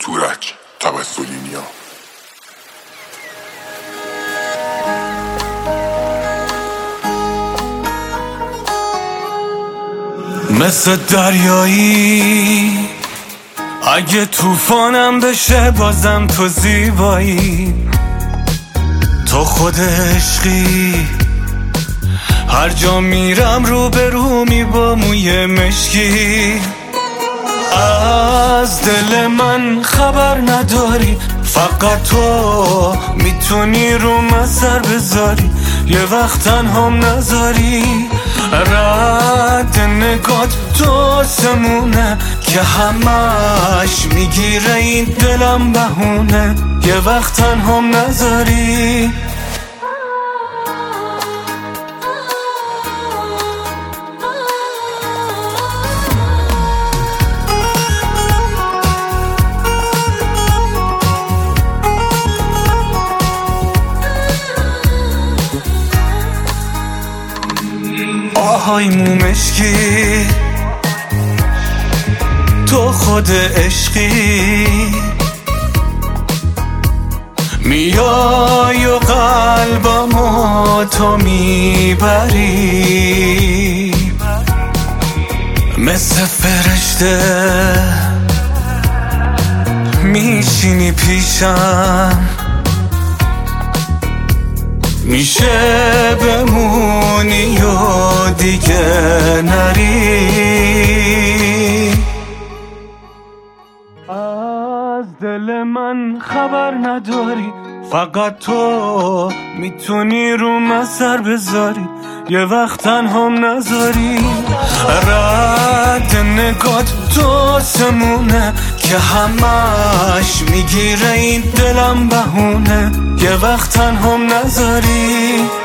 تورج توسلینیا. مثل دریایی اگه طوفانم بشه بازم تو زیبایی، تو خود عشقی، هر جا میرم رو به رو می با موی مشکی. از دل من خبر نداری، فقط تو میتونی رو من سر بذاری، یه وقت تنهام نذاری. رد نگات تو سمونه که همش میگیره این دلم بهونه، یه وقت تنهام نذاری. آهای مومشکی، تو خود عشقی، میای و قلبمو تو میبری، مثل فرشته میشینی پیشم، میشه بمونی و دیگه نری. از دل من خبر نداری، فقط تو میتونی رو من سر بذاری، یه وقت تنهام نذاری. رد نگات تو سمونه که همش میگیره این دلم بهونه، یه وقت تنهام نذاری.